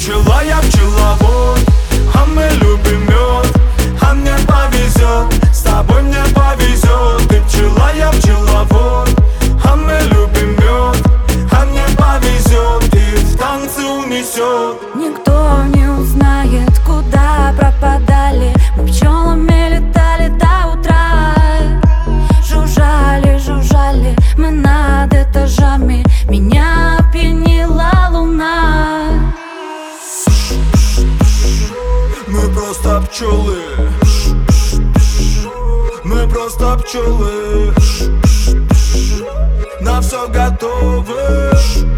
пчела, я пчеловод, а мы любим мед, а мне повезет, с тобой мне повезет. Ты пчела, я пчеловод, а мы любим мед, а мне повезет, и в танцы унесет. Никто не узнает, куда пропадали. Мы пчелами летали до утра. Жужжали, жужжали мы над этажами. Меня опьянила луна. Мы просто пчелы, мы просто пчелы, на все готовы,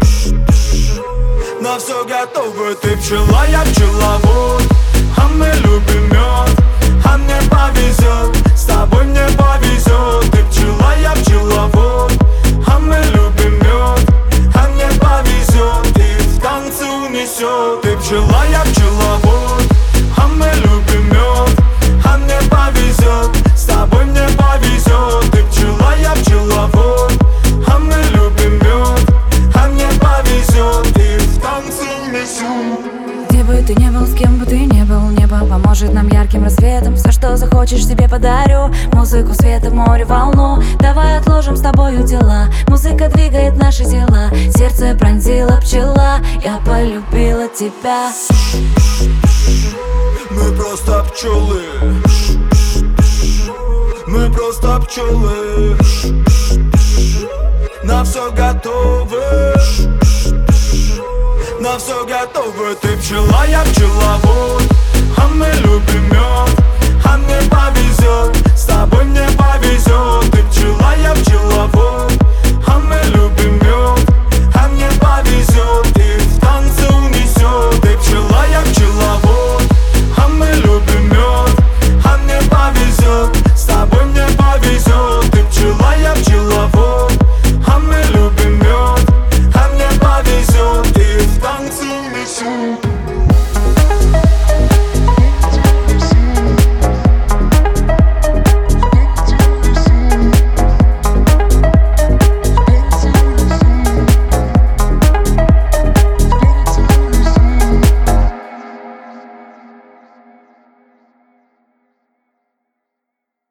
на все готовы. Ты пчела, я пчеловод, а мы любим мед, а мне повезет, с тобой мне повезет. Ты пчела, я пчеловод, а мы любим мед, а мне повезет, и в танцы унесет. Ты пчела, я пчеловод, а мы любим мед, а мне повезет, с тобой мне повезет. Ты пчела, я пчеловод, а мы любим мед, а мне повезет, и в танцы унесет. Где бы ты ни был, с кем бы ты ни был, небо поможет нам ярким рассветом. Все, что захочешь, себе подарю. Музыку, света, море, волну. Давай отложим с тобою дела. Музыка двигает наши тела. Сердце пронзила пчела, я полюбила тебя. Мы просто пчелы, мы просто пчелы, на все готовы, на все готовы. Ты пчела, я пчеловод, а мы любим мед, а мне повезет, с тобой мне повезет. Ты пчела, я пчеловод,